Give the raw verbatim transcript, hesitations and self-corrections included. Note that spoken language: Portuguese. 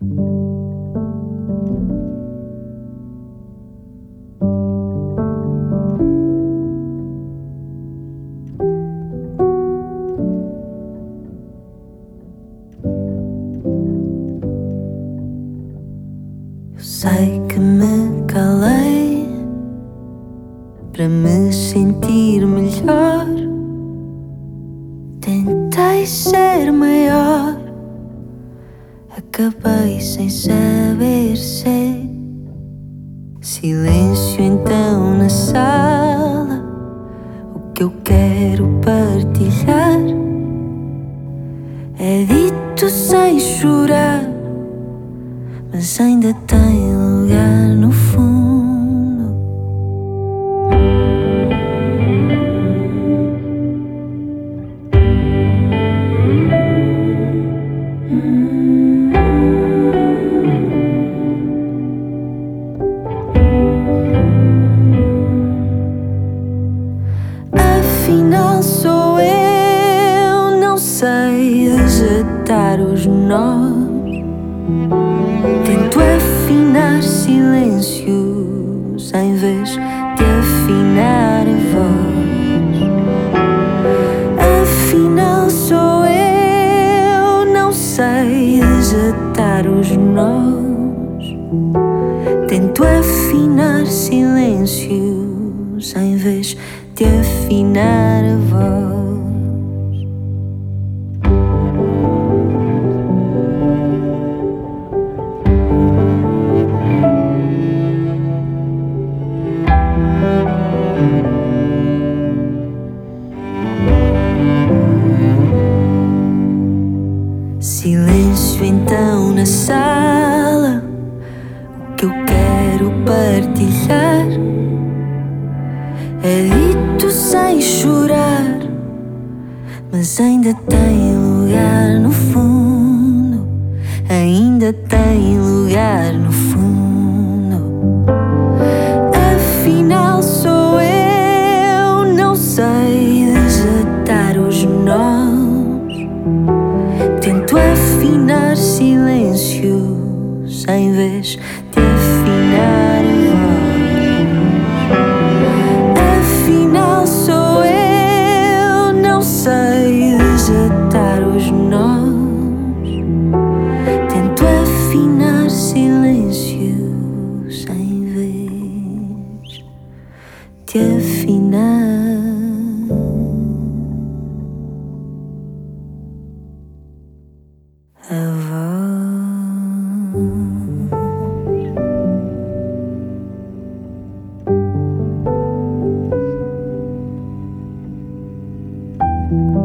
Eu sei que me calei para me sentir melhor. Tentei ser maior, acabei sem saber ser. Silêncio então na sala, o que eu quero partilhar é dito sem chorar, mas ainda tem lugar no fundo. Afinal sou eu, não sei desatar os nós. Tento afinar silêncios em vez de afinar a voz. Afinal sou eu, não sei desatar os nós. Tento afinar silêncios em vez de afinar a voz. Silêncio então na sala, o que eu quero partilhar é dito sem chorar, mas ainda tem lugar no fundo. Ainda tem lugar no fundo. Afinal sou eu, não sei desatar os nós. Tento afinar silêncios em vez de afinar a voz. Afinal sou eu, não sei desatar os nós. Tento afinar silêncios em vez de afinar a voz.